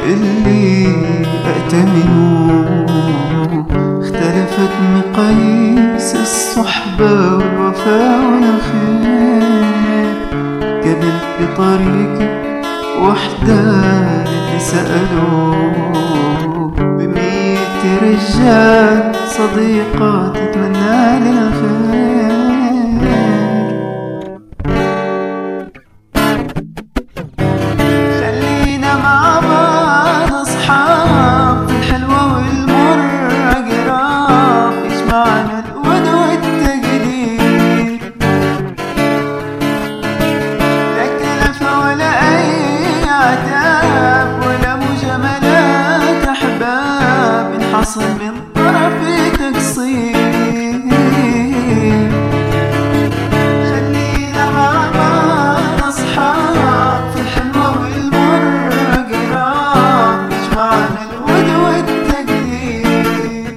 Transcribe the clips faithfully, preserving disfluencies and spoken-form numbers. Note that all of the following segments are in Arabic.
اللي أأتمنه، اختلفت مقاييس الصحبة والوفاء والخير. قبلت بطريقي وحدة اللي سألوه بمية رجال صديقة تتمنى لي الخير. خلينا مع بعض أصحاب في الحلوة والمر، أقرب يجمعنا الود والتقدير. لا كلفة ولا أي عتاب ولا مجاملات أحباب انحصر من طرفي تقصير. خلينا مع بعض أصحاب في الحلوة والمر، أقرب يجمعنا الود والتقدير.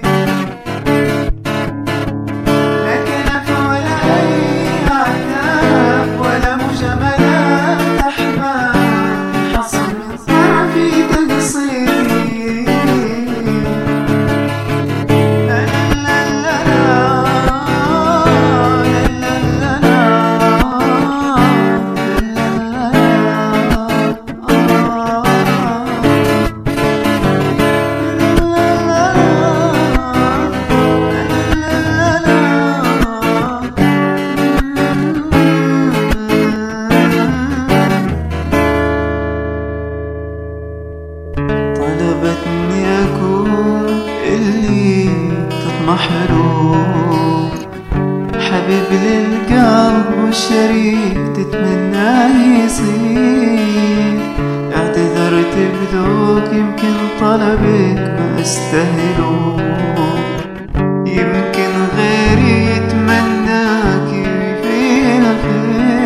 لا كلفة ولا أي عتاب ولا مجاملات أحباب انحصر من طرفي تقصير. طلبتني أكون اللي تطمح له، حبيب للقلب والشريك تتمناه يصير. اعتذرت بذوق يمكن طلبك ما استهله، يمكن غيري يتمناكي في الخير.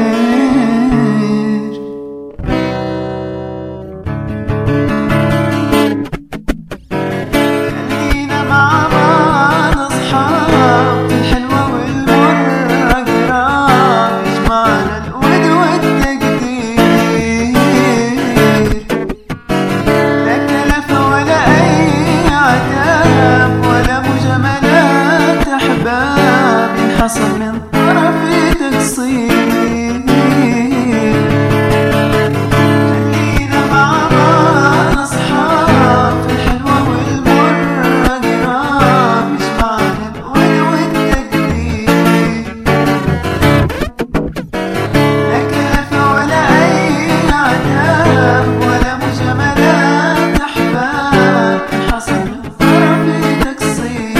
حصل من طرفي تقصير. خلينا مع بعض أصحاب في الحلوة والمر، أقرب يجمعنا الود والتقدير. لا كلفة ولا أي عتاب ولا مجاملات أحباب حصل من طرفي تقصير.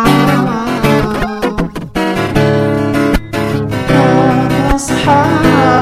أصحاب